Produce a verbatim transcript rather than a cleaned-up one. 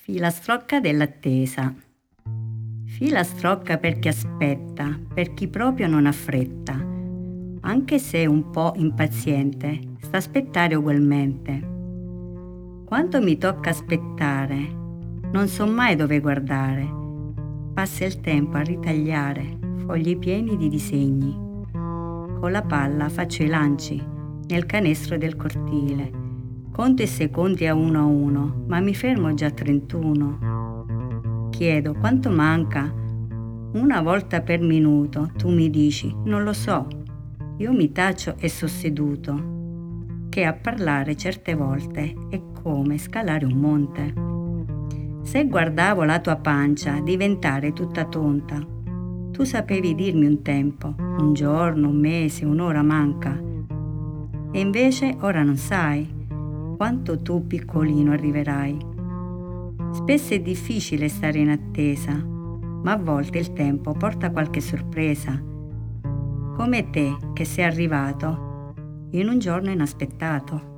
Filastrocca dell'attesa. Filastrocca per chi aspetta, per chi proprio non ha fretta. Anche se un po' impaziente, sta a aspettare ugualmente. Quando mi tocca aspettare, non so mai dove guardare. Passa il tempo a ritagliare fogli pieni di disegni. Con la palla faccio i lanci nel canestro del cortile. Conto i secondi a uno a uno, ma mi fermo già a trentuno. Chiedo quanto manca. Una volta per minuto tu mi dici, non lo so. Io mi taccio e sto seduto, che a parlare certe volte è come scalare un monte. Se guardavo la tua pancia diventare tutta tonta, tu sapevi dirmi un tempo, un giorno, un mese, un'ora manca. E invece ora non sai quanto tu piccolino arriverai. Spesso è difficile stare in attesa, ma a volte il tempo porta qualche sorpresa, come te che sei arrivato in un giorno inaspettato.